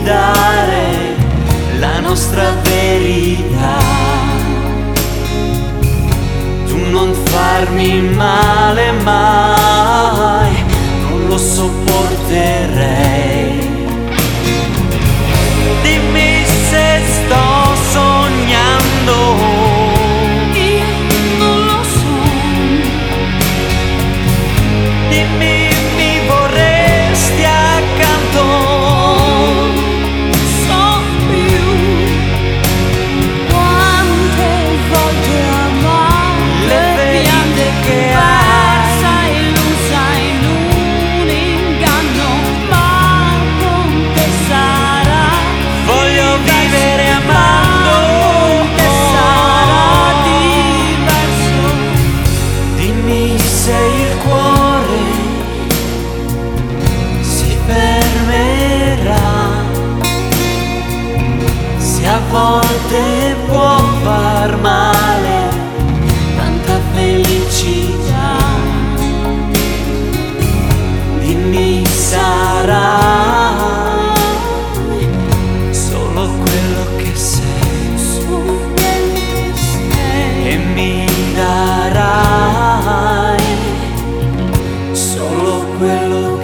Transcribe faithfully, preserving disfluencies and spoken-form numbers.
dare la nostra verità. Tu non farmi male mai, non lo sopporterei. Dimmi se sto sognando. Dimmi, mi vorresti accanto? So più quante volte amate, Le ferite che hai, sai, illusa in un inganno, ma con te sarà. voglio vivere amando. Con te sarà diverso. Dimmi se il cuore si fermerà, se a volte può far male tanta felicità. Dimmi sarà solo quello che sei, Su quello che sei. e mi darai solo quello